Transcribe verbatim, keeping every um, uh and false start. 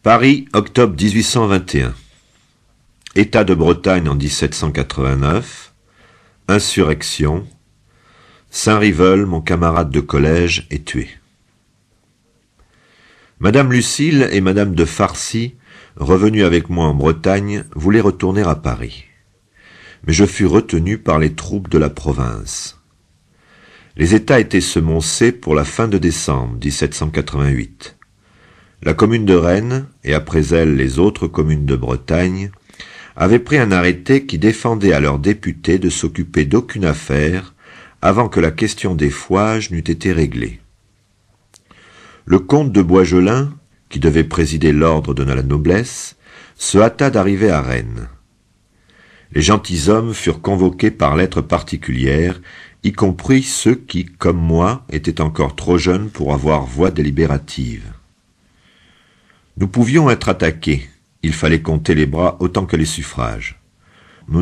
Paris, octobre mille huit cent vingt et un. État de Bretagne en dix-sept cent quatre-vingt-neuf. Insurrection. Saint-Riveul, mon camarade de collège, est tué. Madame Lucile et Madame de Farcy, revenues avec moi en Bretagne, voulaient retourner à Paris. Mais je fus retenu par les troupes de la province. Les États étaient semoncés pour la fin de décembre dix-sept cent quatre-vingt-huit. La commune de Rennes, et après elle les autres communes de Bretagne, avaient pris un arrêté qui défendait à leurs députés de s'occuper d'aucune affaire avant que la question des fouages n'eût été réglée. Le comte de Boisgelin, qui devait présider l'ordre de la noblesse, se hâta d'arriver à Rennes. Les gentilshommes furent convoqués par lettre particulière, y compris ceux qui, comme moi, étaient encore trop jeunes pour avoir voix délibérative. Nous pouvions être attaqués, il fallait compter les bras autant que les suffrages.